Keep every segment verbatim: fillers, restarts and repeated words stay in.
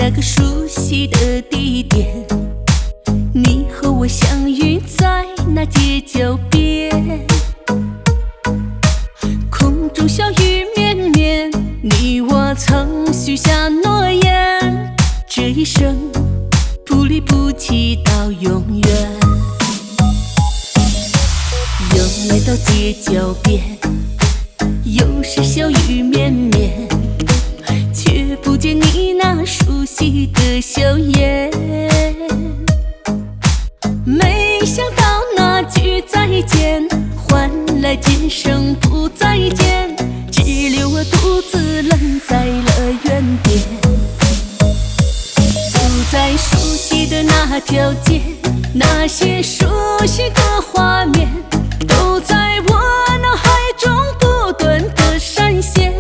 那个熟悉的地点，你和我相遇在那街角边，空中小雨绵绵，你我曾许下诺言，这一生不离不弃到永远。又来到街角边，又是小雨绵绵，却不见你那熟悉的笑颜。没想到那句再见，换来今生不再见，只留我独自愣在了原点。走在熟悉的那条街，那些熟悉的画面都在我脑海中不断的闪现，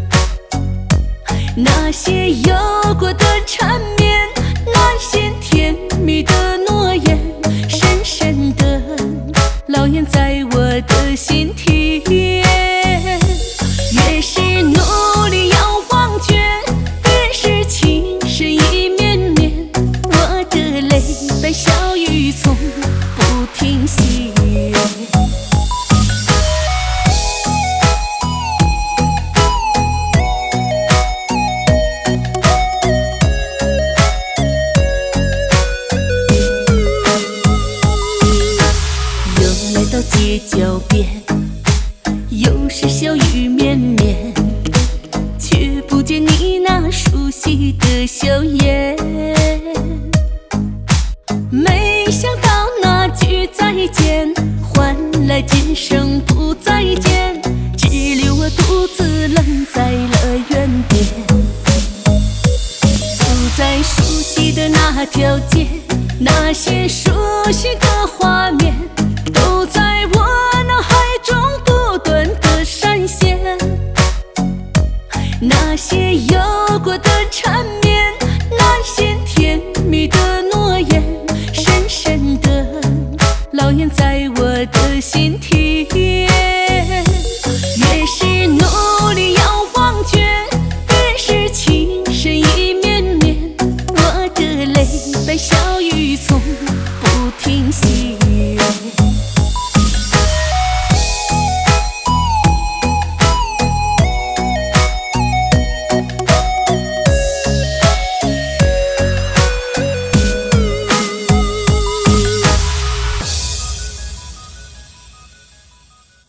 那些有过的缠绵，那些甜蜜的诺言，深深的烙印在我的心田。越是努力要忘却，越是情深意绵绵，我的泪伴小雨从不停息。到街角边，又是小雨绵绵，却不见你那熟悉的笑颜。没想到那句再见，换来今生不再见，只留我独自愣在了原点。走在熟悉的那条街，那些熟悉的画面